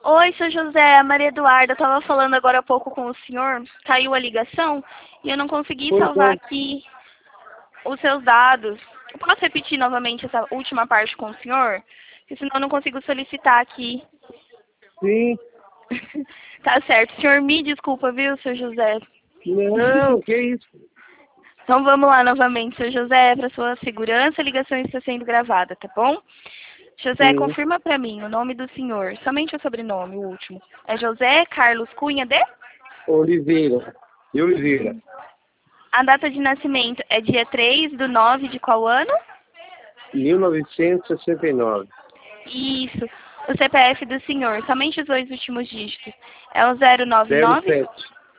Oi, seu José, Maria Eduarda, eu estava falando agora há pouco com o senhor, caiu a ligação e eu não consegui Pois salvar não. aqui os seus dados. Eu posso repetir novamente essa última parte com o senhor? Porque senão eu não consigo solicitar aqui. Sim. Tá certo. O senhor me desculpa, viu, seu José? Não, que isso? Então vamos lá novamente, seu José, para sua segurança, a ligação está sendo gravada, tá bom? José, Sim. confirma para mim o nome do senhor, somente o sobrenome, o último. É José Carlos Cunha de? Oliveira. De Oliveira. A data de nascimento é dia 3/9 de qual ano? 1969. Isso. O CPF do senhor, somente os dois últimos dígitos. É o 099 07.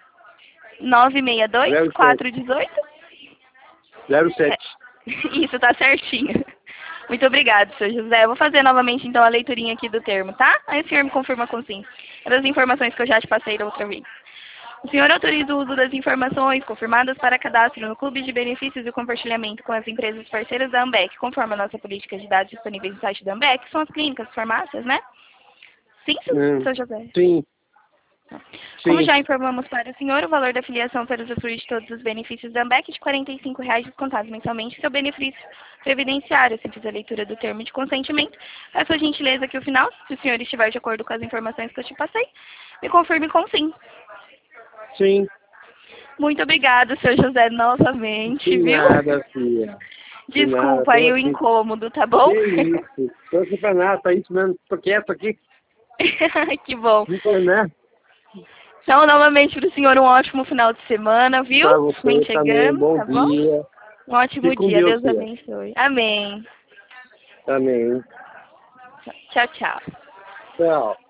962 07. 418? 07. Isso, tá certinho. Muito obrigado, seu José. Eu vou fazer novamente, então, a leiturinha aqui do termo, tá? Aí o senhor me confirma com sim. É das informações que eu já te passei da outra vez. O senhor autoriza o uso das informações confirmadas para cadastro no Clube de Benefícios e Compartilhamento com as empresas parceiras da Ambec, conforme a nossa política de dados disponíveis no site da Ambec, são as clínicas, farmácias, né? Sim, seu José. Sim. Como Sim. já informamos para o senhor, o valor da filiação para usufruir de todos os benefícios da Ambec é de R$ 45,00 descontados mensalmente seu benefício previdenciário. Simples a leitura do termo de consentimento. Peço a gentileza aqui o final, se o senhor estiver de acordo com as informações que eu te passei, me confirme com sim. Sim. Muito obrigado, seu José, novamente, De viu? nada, filha. De nada, Desculpa tô aí o aqui. incômodo, tá bom? Que isso? Tô aqui pra nada, tá isso mesmo. Tô quieto aqui. Que bom. Não tem, né? Então, novamente, para o senhor, um ótimo final de semana, viu? Pra você Vem também, chegando, bom tá bom? dia. Um ótimo Fique com dia. Deus, Deus filha. abençoe. Amém. Amém. Tchau, tchau. Tchau.